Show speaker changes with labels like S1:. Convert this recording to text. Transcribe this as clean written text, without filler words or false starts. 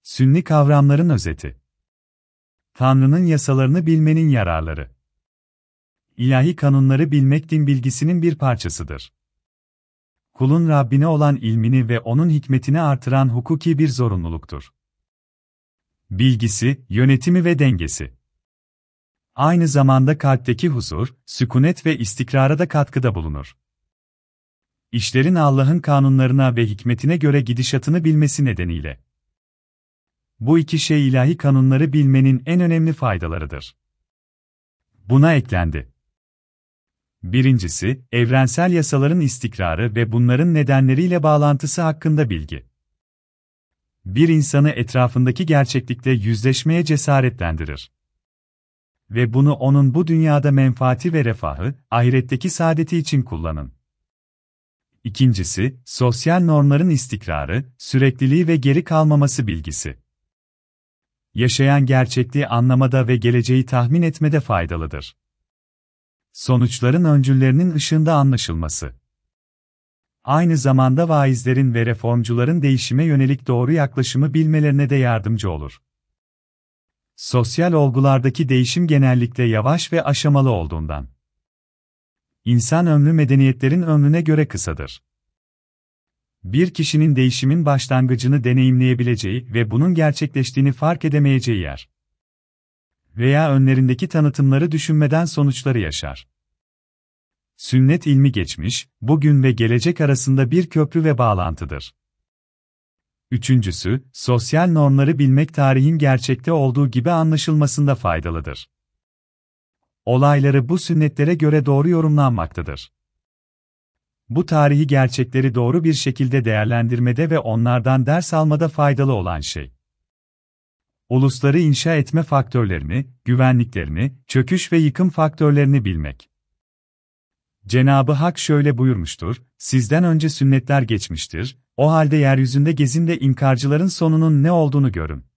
S1: Sünni kavramların özeti. Tanrı'nın yasalarını bilmenin yararları. İlahi kanunları bilmek din bilgisinin bir parçasıdır. Kulun Rabbine olan ilmini ve onun hikmetini artıran hukuki bir zorunluluktur. Bilgisi, yönetimi ve dengesi. Aynı zamanda kalpteki huzur, sükunet ve istikrara da katkıda bulunur. İşlerin Allah'ın kanunlarına ve hikmetine göre gidişatını bilmesi nedeniyle. Bu iki şey ilahi kanunları bilmenin en önemli faydalarıdır. Buna eklendi. Birincisi, evrensel yasaların istikrarı ve bunların nedenleriyle bağlantısı hakkında bilgi. Bir insanı etrafındaki gerçeklikle yüzleşmeye cesaretlendirir. Ve bunu onun bu dünyada menfaati ve refahı, ahiretteki saadeti için kullanın. İkincisi, sosyal normların istikrarı, sürekliliği ve geri kalmaması bilgisi. Yaşayan gerçekliği anlamada ve geleceği tahmin etmede faydalıdır. Sonuçların öncüllerinin ışığında anlaşılması. Aynı zamanda vaizlerin ve reformcuların değişime yönelik doğru yaklaşımı bilmelerine de yardımcı olur. Sosyal olgulardaki değişim genellikle yavaş ve aşamalı olduğundan. İnsan ömrü medeniyetlerin ömrüne göre kısadır. Bir kişinin değişimin başlangıcını deneyimleyebileceği ve bunun gerçekleştiğini fark edemeyeceği yer. Veya önlerindeki tanıtımları düşünmeden sonuçları yaşar. Sünnet ilmi geçmiş, bugün ve gelecek arasında bir köprü ve bağlantıdır. Üçüncüsü, sosyal normları bilmek tarihin gerçekte olduğu gibi anlaşılmasında faydalıdır. Olayları bu sünnetlere göre doğru yorumlanmaktadır. Bu tarihi gerçekleri doğru bir şekilde değerlendirmede ve onlardan ders almada faydalı olan şey. Ulusları inşa etme faktörlerini, güvenliklerini, çöküş ve yıkım faktörlerini bilmek. Cenab-ı Hak şöyle buyurmuştur, sizden önce sünnetler geçmiştir, o halde yeryüzünde gezin de inkarcıların sonunun ne olduğunu görün.